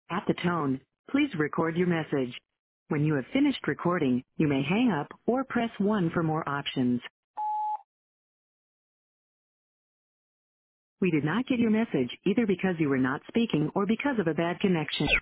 At the tone, please record your message. When you have finished recording, you may hang up or press 1 for more options. We did not get your message either because you were not speaking or because of a bad connection.